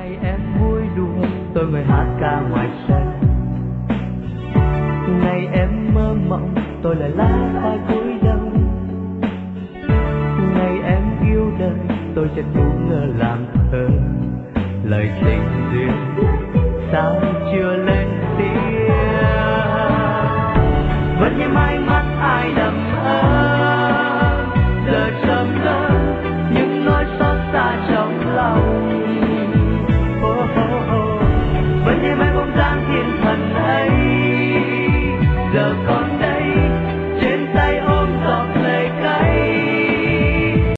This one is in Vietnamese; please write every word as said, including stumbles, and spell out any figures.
ngày em vui đùa tôi ngồi hát ca ngoài sân, ngày em mơ mộng tôi lại lá vai cúi đầu, ngày em yêu đời tôi sẽ ngu ngơ làm thơ, lời tình duyên sao chưa lên